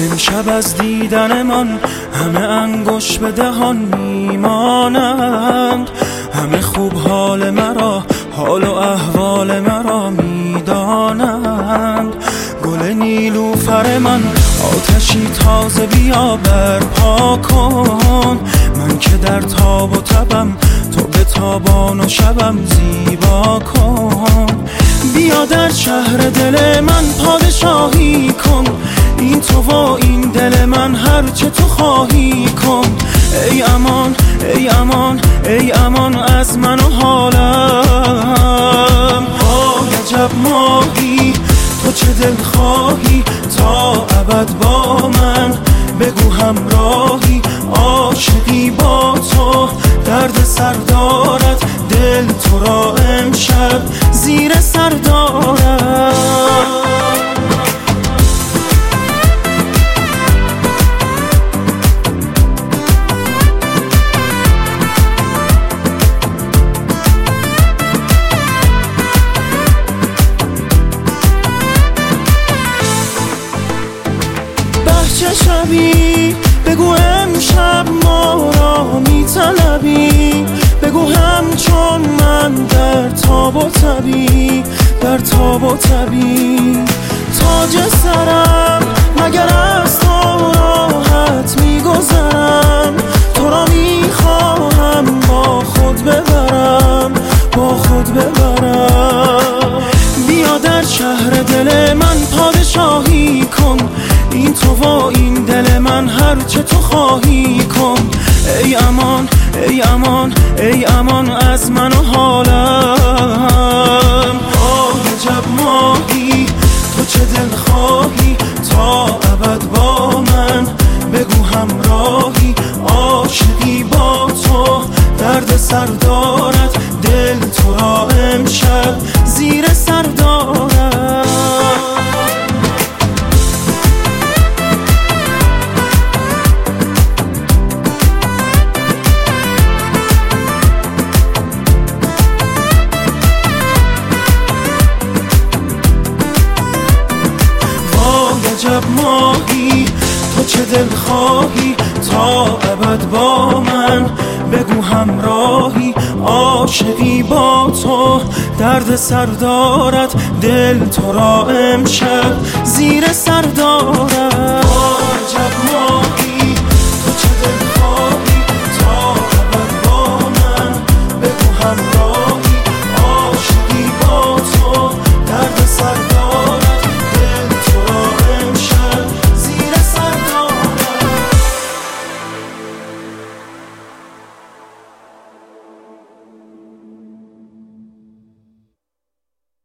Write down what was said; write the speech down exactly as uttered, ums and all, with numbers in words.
امشب از دیدن من همه انگشت به دهان میمانند، همه خوب حال مرا، حال و احوال مرا میدانند. گل نیلوفر من آتشی تازه بیا برپا کن، من که در تاب و تبم تو به تابان و شبم زیبا کن. بیا در شهر دل من پادشاهی کن، این تو و این دل من هر چه تو خواهی کن. ای امان ای امان ای امان از من و حالم. آه عجب ماهی تو چه دل خواهی تا ابد با من، بگو همراهی عاشقی با تو، درد سر دارد دل تو را امشب زیر سر دارد. چه شبی بگو امشب ما را میطلبی، بگو همچون من در تاب و تبی، در تاب و تبی. تاج سرم مگر از تو راحت میگذرم، تو را میخواهم با خود ببرم، با خود ببرم. بیا در شهر دل من پادشاهی کن، این تو و این دل من هر چه تو خواهی کن. ای امان ای امان ای امان از من و حالم. آه عجب ماهی تو چه دل خواهی تا ابد با من، بگو همراهی عاشقی با تو، درد سر دارد دل تو را امشب زیر سر دارد. عجب ماهی تو چه دل خواهی تا ابد با من، بگو همراهی عاشقی با تو، درد سر دارد دل تو را امشب زیر سر دارد.